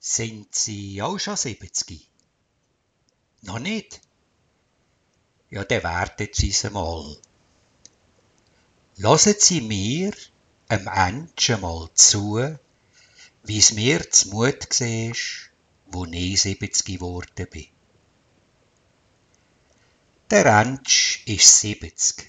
Sind Sie auch schon 70? Noch nicht? Ja, dann warten Sie es mal. Hören Sie mir, Menschen mal zu, wie's mir zumut war, wo ich 70 geworden bin. Der Entsch ist 70.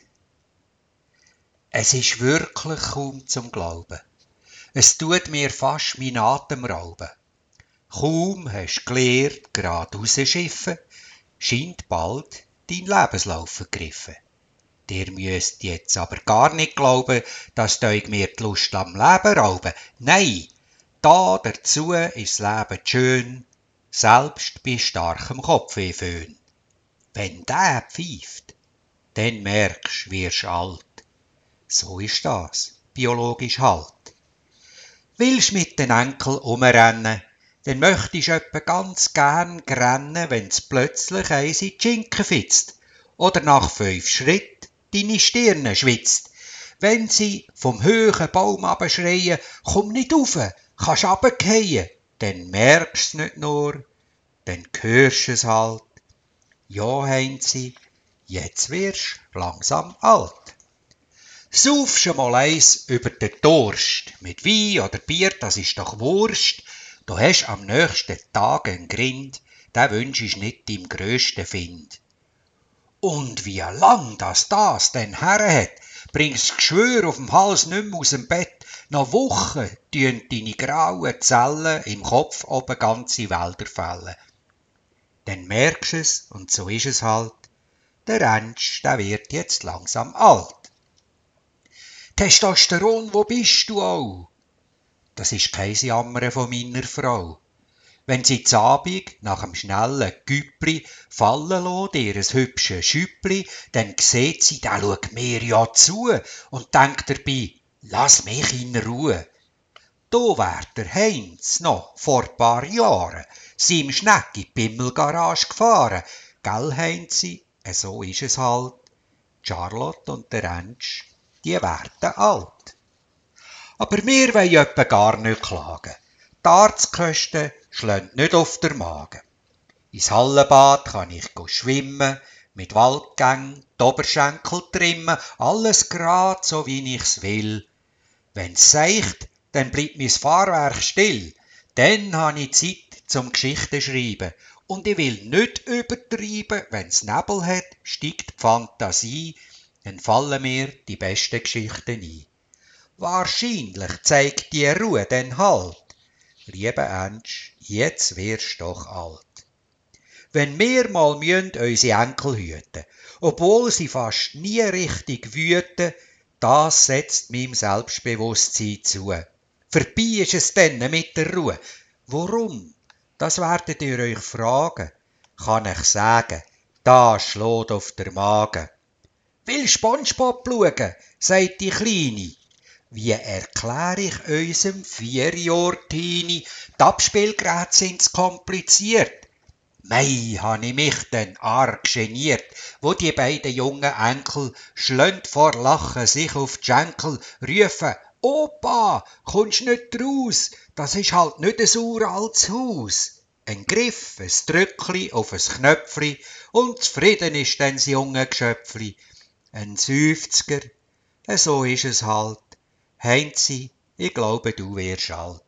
Es ist wirklich kaum zum Glauben. Es tut mir fast meinen Atem rauben. Kaum hast du gelernt, geradeaus schiffen, scheint bald dein Lebenslauf vergriffen. Ihr müsst jetzt aber gar nicht glauben, dass euch mir die Lust am Leben rauben. Nein, da dazu ist das Leben schön, selbst bei starkem Kopfwehföhn. Wenn der pfeift, dann merkst du, wirst alt. So ist das, biologisch halt. Willst mit den Enkel umrennen, dann möchtest du etwa ganz gern grennen, wenn's plötzlich eins in die Schinken fitzt oder nach 5 Schritt deine Stirne schwitzt. Wenn sie vom hohen Baum abschreien, komm nicht rauf, kannst runterfallen, dann merkst du nicht nur, dann hörst du es halt. Ja, Heinzi, jetzt wirst du langsam alt. Sauf schon mal eins über den Durst. Mit Wein oder Bier, das ist doch Wurst. Du hast am nächsten Tag einen Grind, den wünschst nicht deinem grössten Find. Und wie lang das denn her hat, bringst Geschwür auf dem Hals nicht mehr aus dem Bett. Nach Wochen tun deine grauen Zellen im Kopf oben ganze Wälder fällen. Dann merkst du es, und so ist es halt, der Entsch, der wird jetzt langsam alt. Testosteron, wo bist du auch? Das ist kein Jammern von meiner Frau. Wenn sie z'Abend nach dem schnellen Güppli fallen lässt, ihres hübschen Schüppli, dann sieht sie, der schaut mir ja zu und denkt dabei, lass mich in Ruhe. Da wär der Heinz noch vor paar Jahren seinem Schneck in die Pimmelgarage gefahren. Gell, Heinzi? So ist es halt. Charlotte und der Entsch, die werden alt. Aber wir wollen etwa gar nicht klagen. Die Arztkosten schlagen nicht auf der Magen. Ins Hallenbad kann ich schwimmen, mit Waldgängen die Oberschenkel trimmen, alles grad so wie ich's will. Wenn's seicht, dann bleibt mein Fahrwerk still. Dann habe ich Zeit zum Geschichten schreiben. Und ich will nicht übertreiben, wenn's Nebel hat, steigt die Fantasie, dann fallen mir die besten Geschichten ein. Wahrscheinlich zeigt die Ruhe den Halt. Lieber Entsch, jetzt wirst du doch alt. Wenn wir mal unsere Enkel hüten, obwohl sie fast nie richtig wüten, das setzt meinem Selbstbewusstsein zu. Vorbei ist es dann mit der Ruhe. Warum? Das werdet ihr euch fragen. Kann ich sagen, da schlägt auf der Magen. Will SpongeBob schauen, sagt die Kleine. Wie erkläre ich unserem 4-Jahr-Teenie, die Abspielgeräte sind kompliziert. Mei, habe ich mich denn arg geniert, wo die beiden jungen Enkel schlönd vor Lachen sich auf die Schenkel rufen, Opa, kommst nicht raus, das ist halt nicht ein uraltes Haus. Ein Griff, ein Drückli auf ein Knöpfli und zufrieden ist dann das junge Geschöpfli. Ein 50er, so ist es halt. Heinzi, ich glaube, du wirst alt.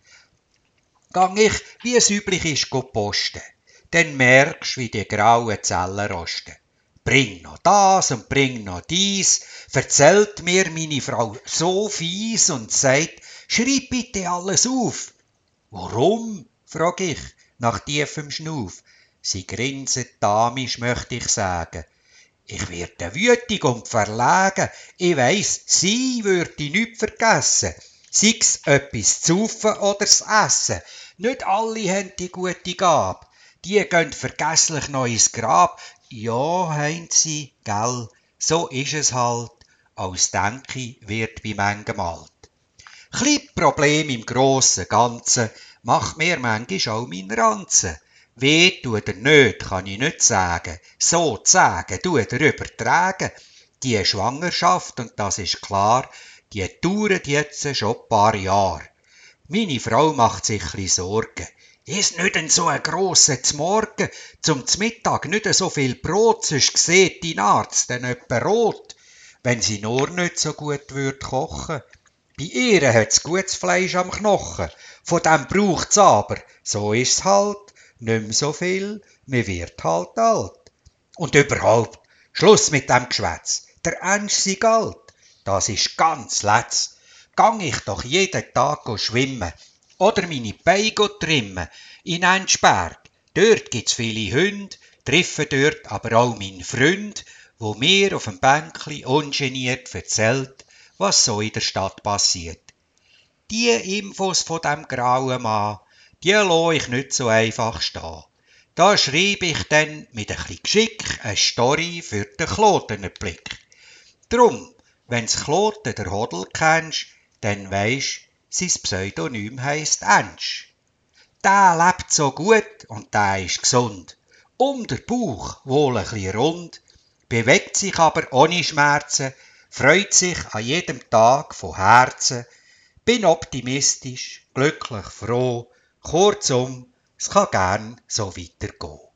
Gang ich, wie es üblich ist, posten, dann merkst du, wie die grauen Zellen rosten. Bring noch das und bring noch dies, erzählt mir meine Frau so fies und sagt, schreib bitte alles auf. Warum? Frag ich, nach tiefem Schnuff. Sie grinset damisch, möchte ich sagen. Ich werde wütig und verlegen. Ich weiss, sie würde nichts vergessen. Sei's etwas zu saufen oder zu essen. Nicht alle haben die gute Gabe. Die gehen vergesslich noch ins Grab. Ja, Heinzi, gell, so ist es halt. Als Denke wird bei manchem alt. Klein Problem im grossen Ganzen macht mir manchmal auch mein Ranzen. Weh tut er nicht, kann ich nicht sagen. So zu sagen, tut er übertragen. Die Schwangerschaft, und das ist klar, die dauert jetzt schon ein paar Jahre. Meine Frau macht sich Sorgen. Is nicht ein so ein grosser Z'Morgen, zum Z'Mittag nicht so viel Brot, sonst sieht dein Arzt dann öppe rot, wenn sie nur nicht so gut würd kochen. Bei ihr hat's gutes Fleisch am Knochen, von dem braucht's aber, so ist's halt, nimm so viel, mir wird halt alt. Und überhaupt, Schluss mit dem Geschwätz, der Ensch sei alt, das ist ganz letz. Gang ich doch jeden Tag schwimmen, oder meine Beine trimmen, in Enschberg, dort gibt's viele Hunde, treffe dort aber auch meinen Freund, wo mir auf dem Bänkli ungeniert erzählt, was so in der Stadt passiert. Die Infos von dem grauen Mann, die lasse ich nicht so einfach stehen. Da schreibe ich dann mit ein bisschen Geschick eine Story für den Klotenblick. Drum, wenn's Kloten der Hodel kennst, dann weisst, sein Pseudonym heisst Ensch. Der lebt so gut und der ist gesund. Der Bauch wohl ein bisschen rund, bewegt sich aber ohne Schmerzen, freut sich an jedem Tag von Herzen, bin optimistisch, glücklich, froh, kurzum, es kann gern so weitergehen.